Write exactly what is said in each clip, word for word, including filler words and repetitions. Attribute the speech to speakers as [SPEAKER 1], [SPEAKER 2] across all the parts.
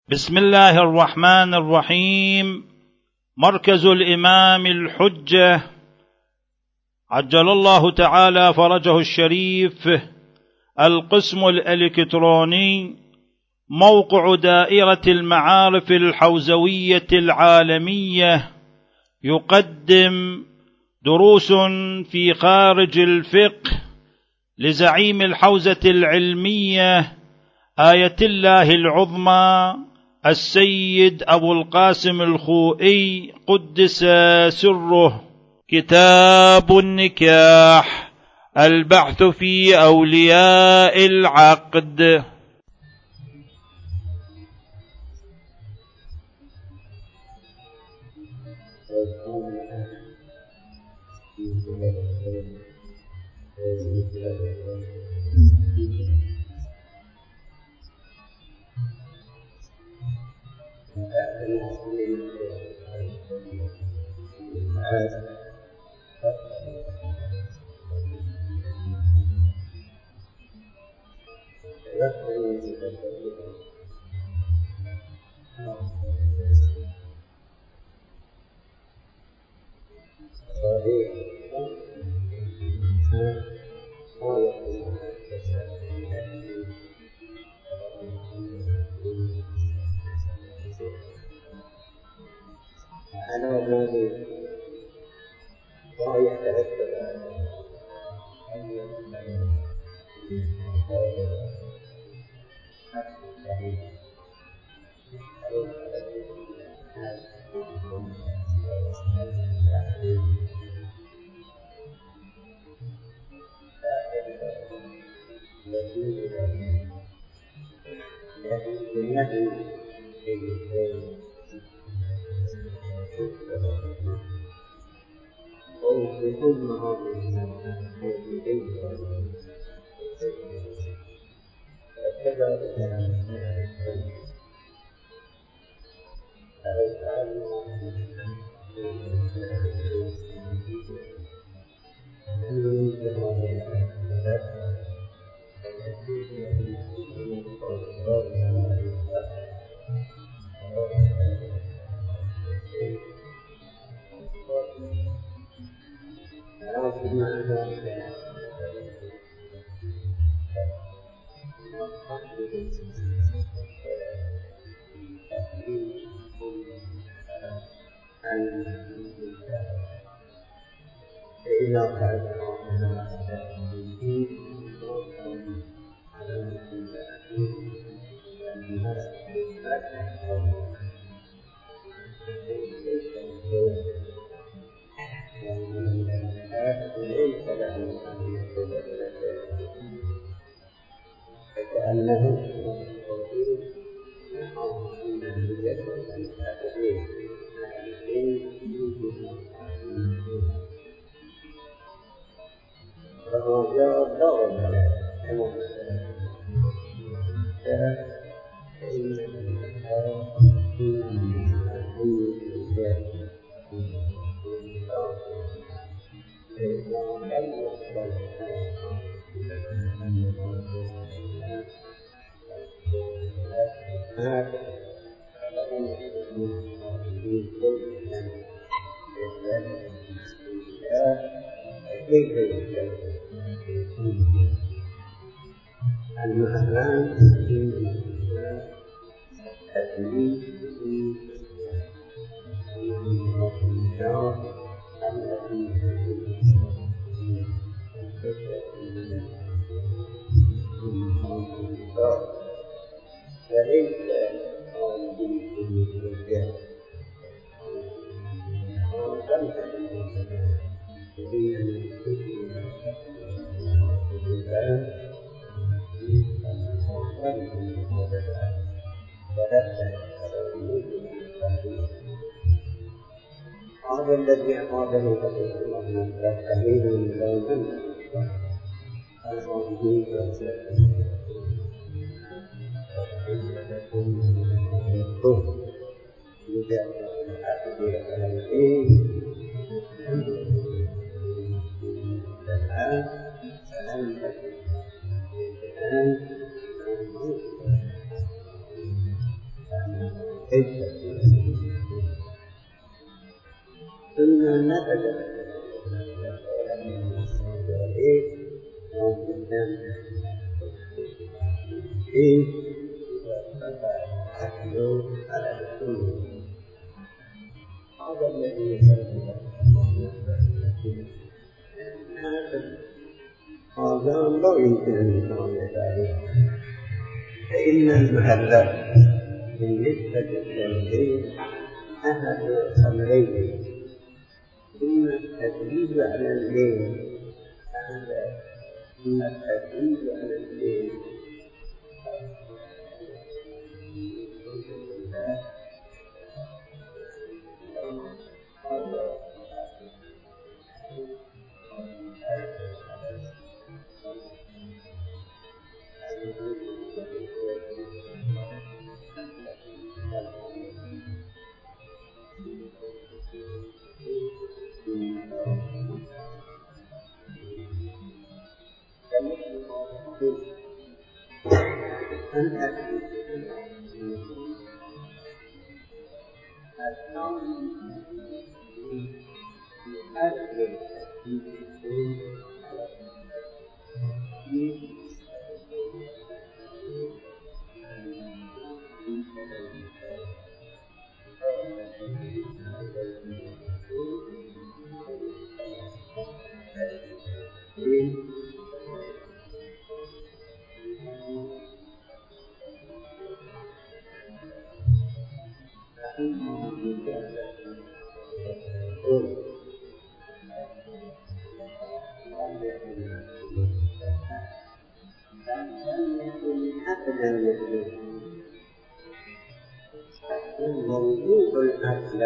[SPEAKER 1] بسم الله الرحمن الرحيم. مركز الإمام الحجة عجل الله تعالى فرجه الشريف، القسم الإلكتروني، موقع دائرة المعارف الحوزوية العالمية، يقدم دروس في خارج الفقه لزعيم الحوزة العلمية آية الله العظمى السيد أبو القاسم الخوئي قدس سره. كتاب النكاح، البحث في أولياء العقد.
[SPEAKER 2] هذا الذي أراده الله تقليد من ثم نفذ إيه قدام إيه أحلو على الكل هذا الذي يسمى هذا لا يمكن أن يكون ذلك فإن المهلك بالنسبة للشيء أحد أمرين إما التدريب على الليل هذا التدريب على الليل موضوع الأكل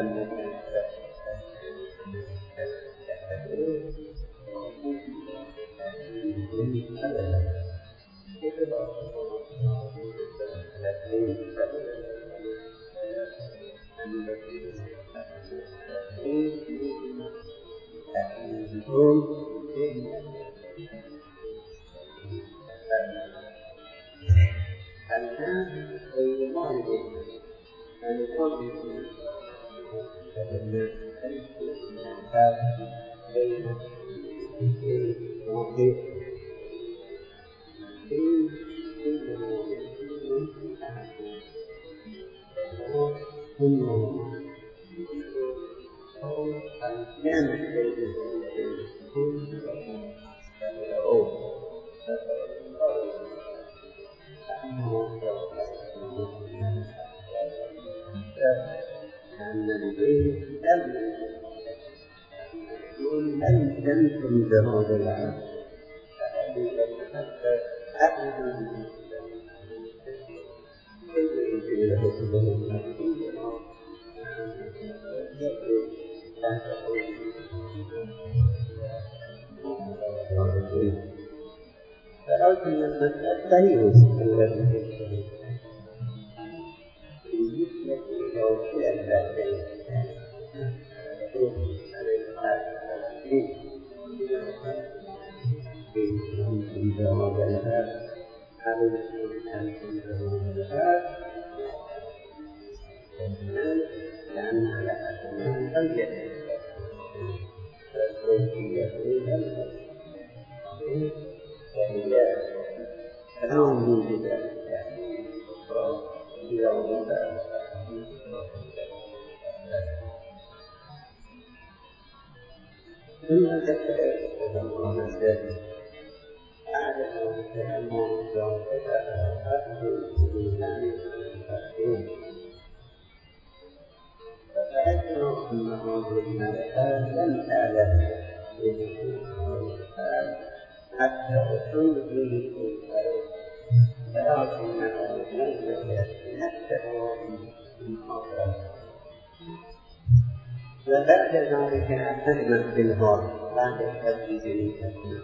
[SPEAKER 2] وبعد ذلك أثبت بالهول بعد التدريب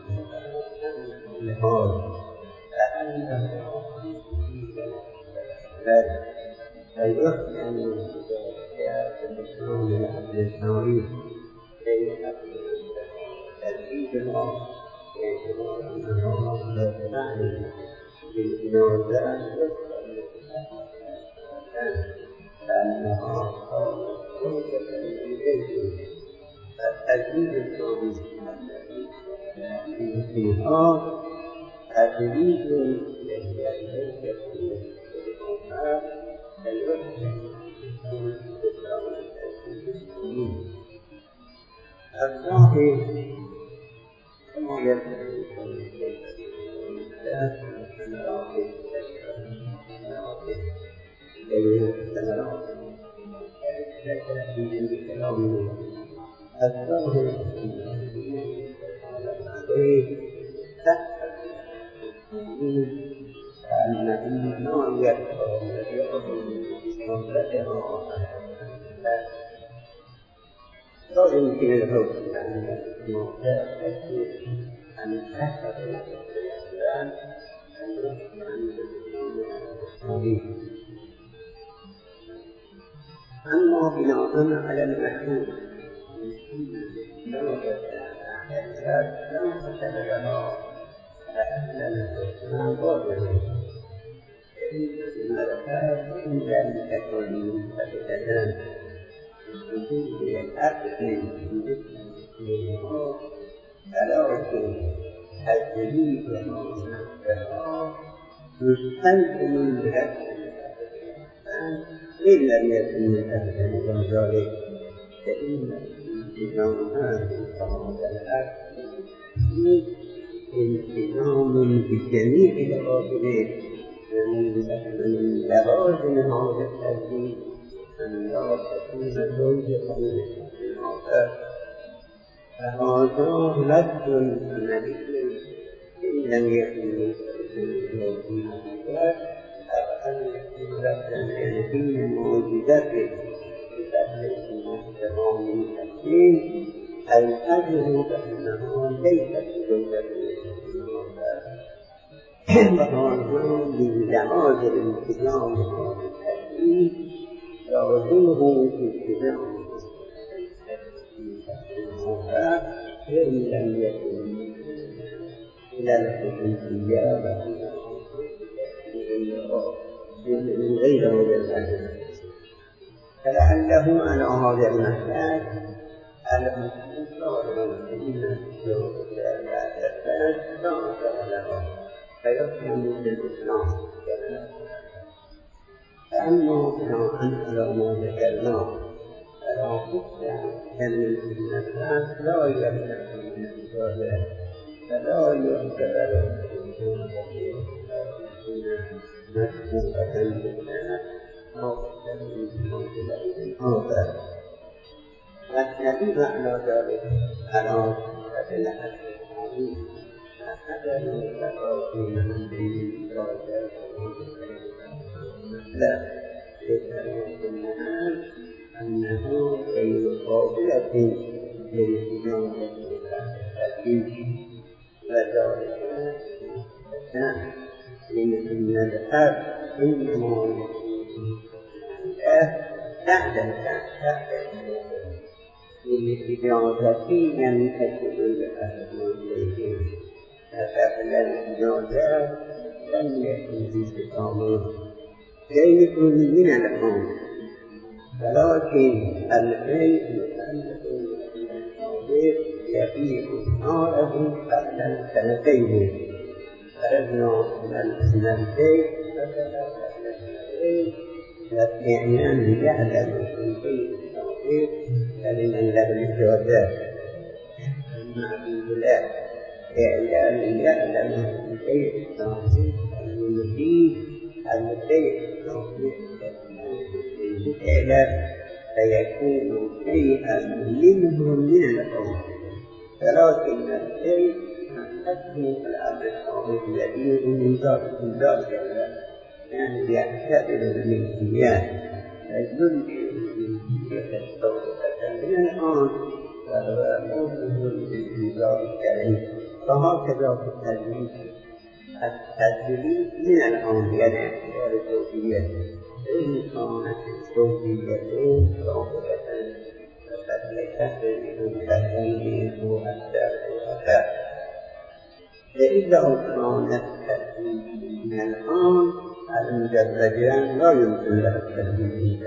[SPEAKER 2] بالهول ذلك فيحسن من أهل التوحيد تدريب الهول باعتبار أنه لا تعني بالإنوازات أنها صارت زوجة لزيد فالتجديد الثاني في الانتهاء تجديد للزوجة للأمهات الوحدة الظاهر كما يدعي الظاهر أن الإنسان يكفر لا يمكن الحكم أن المعتاد أن تحفظ الإنسان أن يحكم عن أما بناء على المشهور لو لم تشهد لها فإن الإسلام باطل إن الأسباب إن لم تكن فتتكلم بالأكل ولكن الجديد يستلزم من الأكل إن لم يكن من أكل ذلك فإن الإمام صلى الأكل التزام بجميع الواجبات من لوازم هذا التزيين أن لا تكون زوجة للمعتاد فهذا لفظ نبي إن لم يكن المعتاد أو أن يكون لفظا نبي معجزته بتأثير تمام الدين الأجر بأنه ليست زوجة للمعتاد وهذا من لوازم التزام التأثير يعظمه التزام فإن لم يكن إلى الحكمية من غير هذا الأجر فلعله على هذا المحتاج على المسلمين والمسلمين لا تفاد لا أثر له فيفهم من الإسلام فأما بناء على ما ذكرناه فلا بد أن الناس لا يملكون الإجابة فلا يعتبر مسبوقة بالله أو هذا والنبي على ذلك على صفة الحق العظيم أحد المتقاطع من دين درجات لا لتعلم أنه غير قابلة للإجابة الحديث وذلك لأن الحق إنما تعلم تعلم للإجابة لم تكن الأهل إليهم فقبل الإجابة لم يكن بسطامه شيء من الأمر ولكن الشيء المؤلف يبيع ناره قبل سنتين خرجنا من البيت فاستعيان يعلم في البيت فلمن له الجوازات المعبود لا إعلان يعلم في البيت المفيد البيت إعلان فيكون شيئا منه من الأمر ولكن الشيء تسمي الأمر الصالح الذي من ذلك يعني يعتبر بالامتياز فيمكن أن يستوقف من الآن وهو موجود بالإنذار الكريم فهكذا في التدريب التدريب من الآن يعني اعتبار الزوجية إن كانت الزوجية صالحة فقد ليست بالتدريب مؤثر وأثر فإذا كانت من الآن المزوجان لا يمكن له التزويج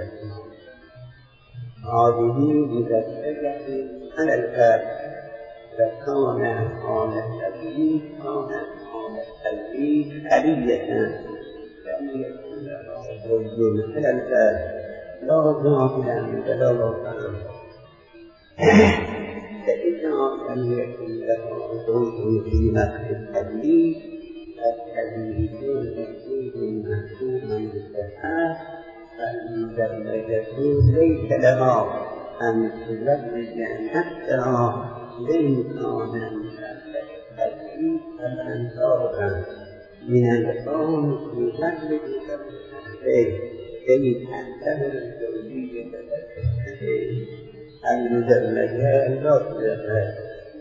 [SPEAKER 2] هذه مزوجة على الفاتح فكان عن التزويج كان عن التزويج آلية والجن على الفاتح لا ظاهرا ولا باطنا فإذا لم يكن له ظهور في نفس التزويج فالتزويج يكون محكوما بالصحة فالمزوجة ليس لها أن تزوج حتى وإن كان التزويج فالأنصار من القوم يزوج كي تعتبر الزوجية المزوجات لا تزوج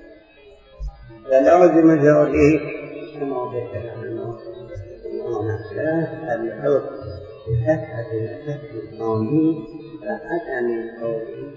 [SPEAKER 2] فلازم ذلك كما ذكر عنه الحكم بأحد الحكم الثاني فعدم القول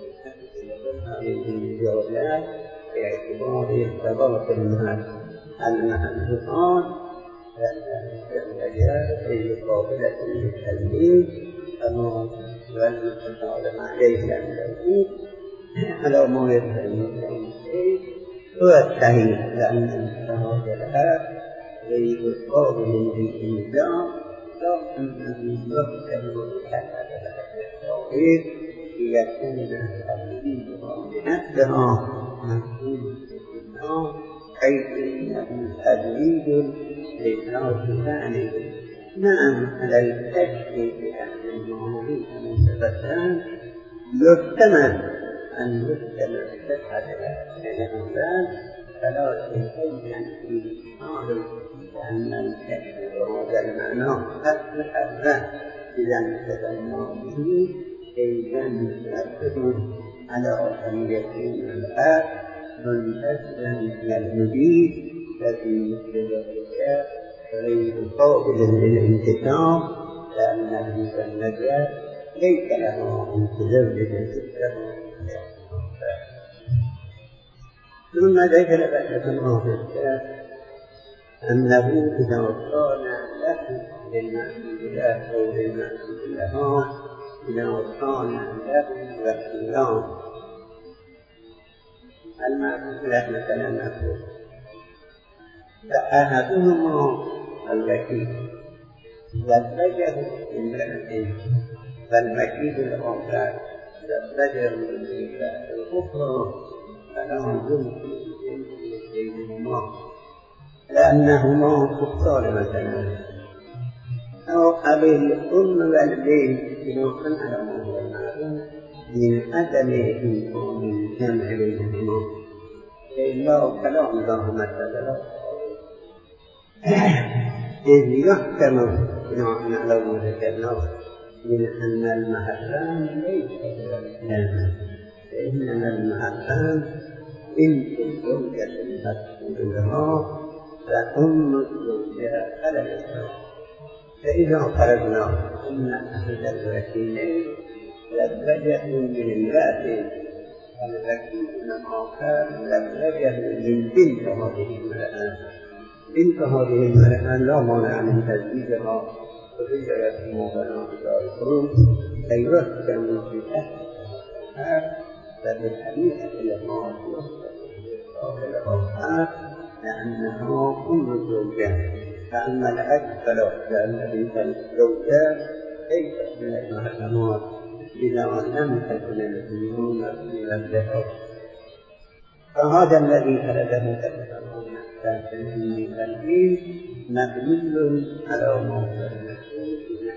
[SPEAKER 2] بالزوجات باعتبار ارتباط المحدثات فالزوجات غير قابلة للتزويج كما والمتعارف عليه التزويج على ما يفهم هو الصحيح لأن الزواج لها غير قابل للإنجاب لكنه يحتمل التزويج ليكون التزويج بنفسها مفهوم الإسلام حيث إنه تزويج للناس ثاني نعم على التشكيك بأن المعاملين المتبسان يحتمل أن يحتمل صحة الأولاد فلا يمكن في حال أن التشكيك هذا المعنى أصبح الرأس إذا انتبهنا به إذا نتأكد على أن يكون الآب منتسبا إلى المجيد الذي مثل ذلك غير قابل للانتشار لأن المزوجات ليس له أن تزوج سته ثم ذكر بعد الله أنه إذا كان له للمعبودات أو للمعبودات إذا كان له وكيلان المعبودات مثلا نقول فأحدهما الوكيل زوجه امرأة فالوكيل الآخر زوجه امرأة الأخرى فلا يمكن بينهما لأنهما كفار مثلا أو أبي الأم والبين بناء على ما هو معلوم من عدم إمكان الجمع بينهما إلا كلام الله مثلا إذ يحكم بناء على ما ذكرناه من أن المحرم ليس كالجمع فإنما المحرم بنت الزوجة المسؤول لها فأم الزوجة على الإسلام فإذا فرضنا أن أحد الوكيلين زوجه من امرأة والوكيل الآخر زوجه من بنت هذه المرأة بنت هذه المرأة لا مانع من تزويجها وذكرت موضوعات ذلكم فيحكم بأحد فبالحديث إلى الله لأنه أم الزوجة فأما العكس فلا لأن بنت الزوجة ليست من المحرمات إذا لم تكن المسلمون من الذكر فهذا الذي خرجه تكتبون من الدين مبني على موضع المسؤول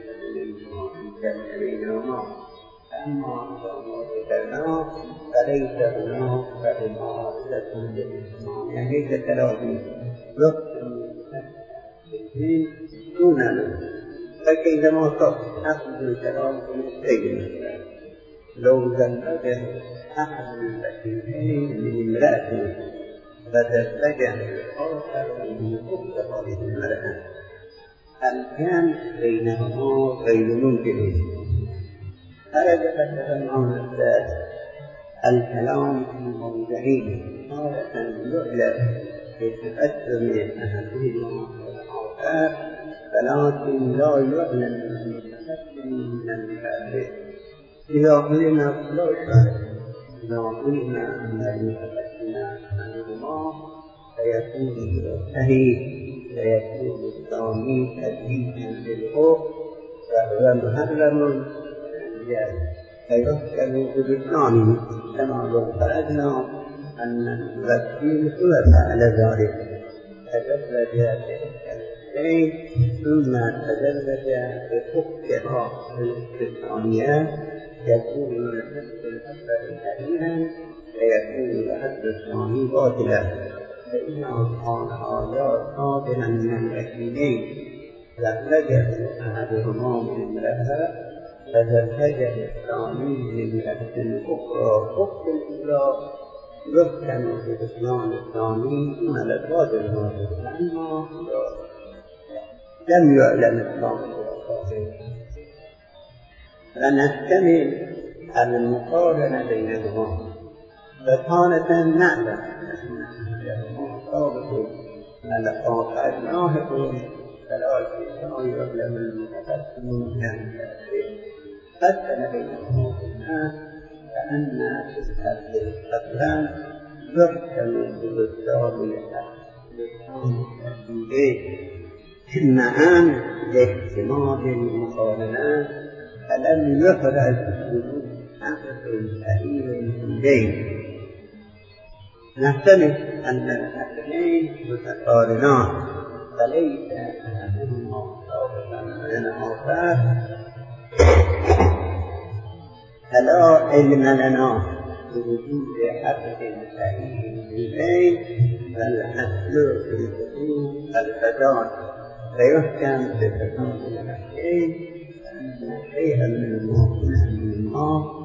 [SPEAKER 2] بينهما أما ما ذكرناه فليس هناك فإمارة للإسلام يعني كتلازم يقسم الاثنين دونه فكيفما أخذ الكلام بالسجن لو زوجه أحد الوكيلين من امرأة فتزوجه الآخر من أخت هذه المرأة الكلام بينهما غير ممكن خرج فتسمعون الذات الكلام في موضعين تارة يعلم يتأثر من أحدهما والآخر ولكن لا يعلم من المتأخر. إذا علم لا شك، إذا علم أن المتأخر عنهما فيكون صحيح، فيكون الثاني تدريجا للحكم وهو محرم الجهل، فيحكم بالثاني كما لو فرضنا أن التفسير ثبت على ذلك تدرج الاثنين ثم تدرج بحكمها الثانية، يكون الحد الأول صحيحا فيكون الحد الثاني باطلا، فإنه كان هذا صادرا من الوكيلين زوجه أحدهما من امرأة فزوجه الثاني من امرأة أخرى، أخت الأولى يحكم ببطلان الثاني دون الأزواج الماضية، لأنه لم يعلم الثاني بالأصابع. ونحتمل المقارنة بينهما، فكانت نعلم أنهما صادقون الأصابع ناهقون، ولكن لا يعلم المتقدمون من المتأخرين. قسم بينهما بالناس فأن الأقلام يحكم ببطلان التأكيدين معا لاحتمال المقارنات، فلم يخرج وجود عقد صحيح بين. نحتمل أن الأثنين متقارنان فليس أحدهما صادقا من الآخر، فلا علم لنا بوجود حق صحيح بين، فالأصل في الحدود الفساد، فيحكم بفساد الحقين أن شيئا من المؤمن من الله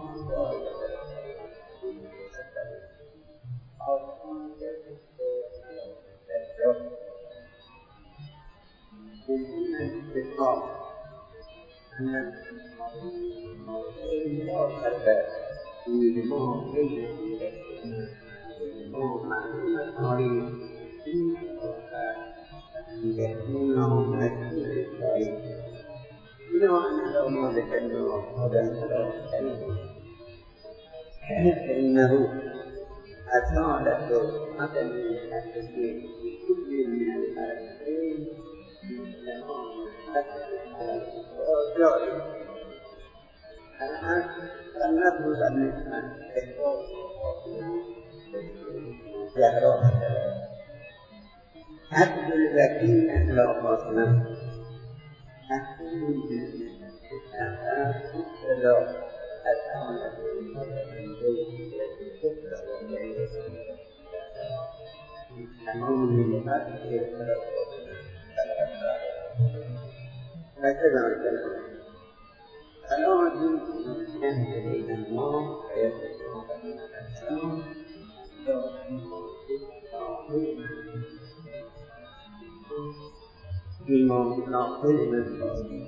[SPEAKER 2] فإنه أصالة عدم التفسير في كل من الحالتين تمام الجائز. الآن فلنفرض أن جهرا عقد الوكيل لا باطلا، عقد الاستعفاف لا أصالة هكذا الكلام. الآن ينتهي بين الله ويتسوى الإنسان بما ناقل من الله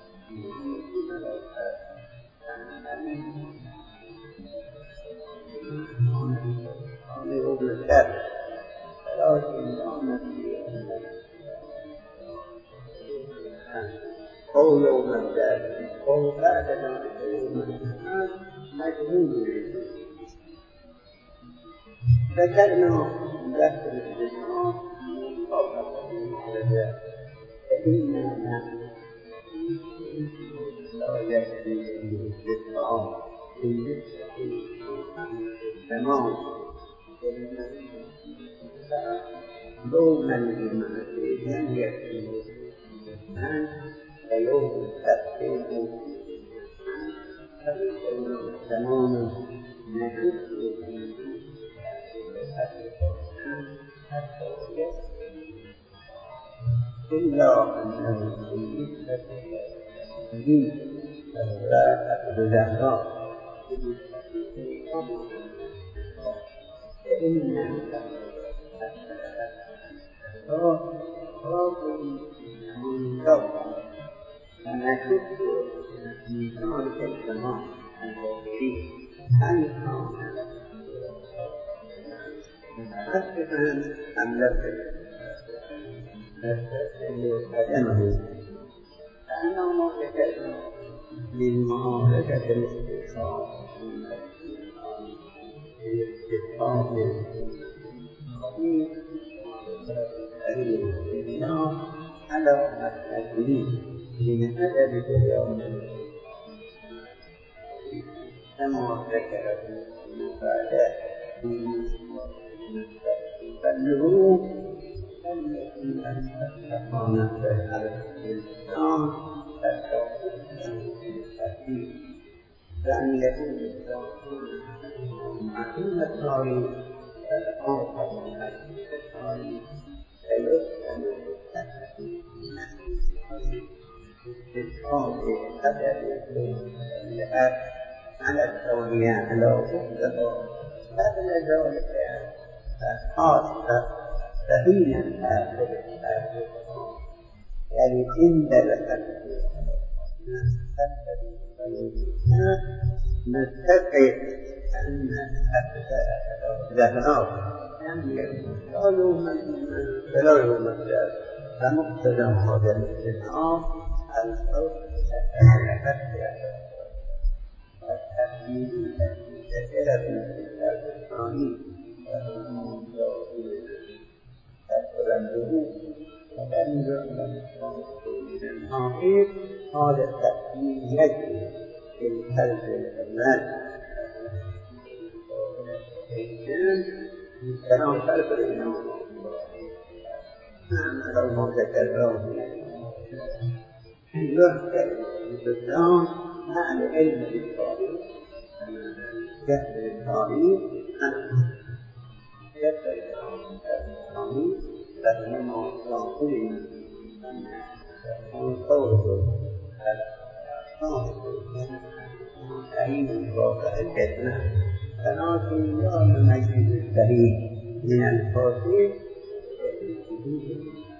[SPEAKER 2] أنا يوم الثالث، ولكن أنا أو يوم الثالث أو بعد ذلك يوم الثالث مجهول. ذكرنا ذكر الإسلام فإننا لا يكفي الاستطاعة بالنسبة للتمام دوما للمعرفة لم يكفي الإنسان فيوم التقسيم فيكون تماما نحس إلا أنه بالنسبة للدين فلا أخذ زهراء فإن راضي من ذوق ونشك في ذلك الزمان الذي أنقى أسفا أم لفظ قدمه أنه موجة للمعالجة الاستفسار الاستفسار على التدريب من أدب اليوم كما ذكر المفادات فالنروب التي أنت على الإنسان التوحيد بأن يكون التوحيد عقيمة التاريخ الأوقات التاريخ فيسلم استثقال أدب الأب على الأولياء لو أخذوا قبل ذلك خاصة سبيلا آخر آخر يعني إن دلت نستفيد أن الأبناء قالوا من بلغوا مثلا فمقتدى هذا الاستثناء الصوت التحليل كثيرا في الكتاب الثاني فالقرآن وتنزل من الآخر هذا التحليل يجري في القلب الناس كلام خلف الإمام نعم لو ما ذكرناه يذكر الإسلام مع العلم بالتاريخ جهل التاريخ يذكر الإسلام فإنما يعطينا قوله تعيين الواقع الفتنة ولكن لا نميز السليم من الفاسد